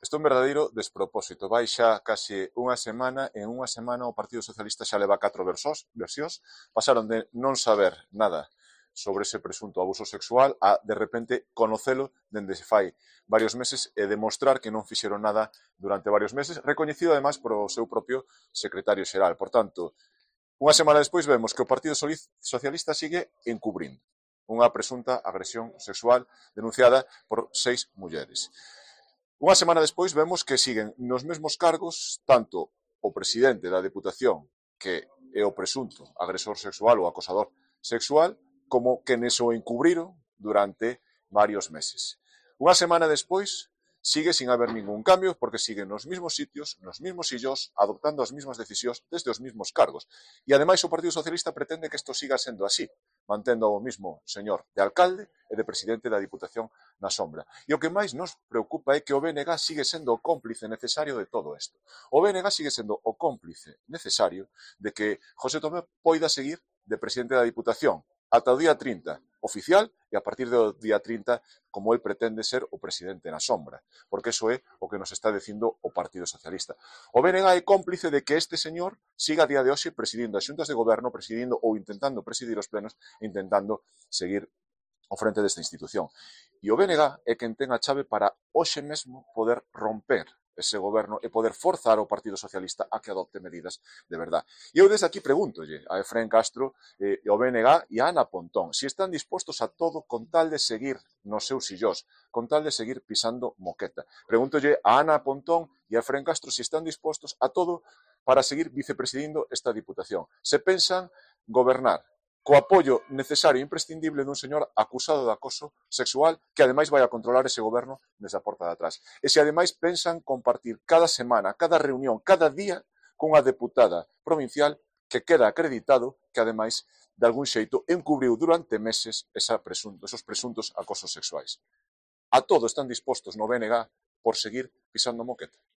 Isto é un verdadeiro despropósito. Vai xa case unha semana, en unha semana o Partido Socialista xa leva 4 versións, pasaron de non saber nada sobre ese presunto abuso sexual a, de repente, conocelo dende se fai varios meses e demostrar que non fixeron nada durante varios meses, recoñecido ademais por o seu propio secretario xeral. Por tanto, unha semana despois vemos que o Partido Socialista sigue encubrindo unha presunta agresión sexual denunciada por 6 mulleres. Unha semana despois vemos que siguen nos mesmos cargos tanto o presidente da Deputación, que é o presunto agresor sexual ou acosador sexual, como quenes o encubriron durante varios meses. Unha semana despois sigue sin haber ningún cambio porque siguen nos mesmos sitios, nos mesmos sillós, adoptando as mesmas decisións desde os mesmos cargos. E ademais o Partido Socialista pretende que isto siga sendo así, mantendo o mismo señor de alcalde e de presidente da Diputación na sombra. E o que máis nos preocupa é que o BNG sigue sendo o cómplice necesario de todo isto. O BNG sigue sendo o cómplice necesario de que José Tomé poida seguir de presidente da Diputación ata o día 30 oficial e a partir do día 30 como el pretende ser o presidente na sombra, porque eso é o que nos está dicindo o Partido Socialista. O BNG é cómplice de que este señor siga a día de hoxe presidindo as xuntas de goberno, presidindo ou intentando presidir os plenos, intentando seguir ao frente desta institución. E o BNG é quen ten a chave para hoxe mesmo poder romper ese goberno e poder forzar o Partido Socialista a que adopte medidas de verdad. E eu desde aquí pregúntolle a Efrén Castro, ao BNG e a Ana Pontón se están dispostos a todo con tal de seguir nos seus sillós, con tal de seguir pisando moqueta. Pregúntolle a Ana Pontón e a Efrén Castro se están dispostos a todo para seguir vicepresidindo esta Diputación. Se pensan gobernar co apoio necesario e imprescindible dun señor acusado de acoso sexual que ademais vai a controlar ese goberno desde a porta de atrás. E se ademais pensan compartir cada semana, cada reunión, cada día cunha deputada provincial que queda acreditado que ademais de algún xeito encubriu durante meses esos presuntos acosos sexuais. A todo están dispostos no BNG por seguir pisando moqueta.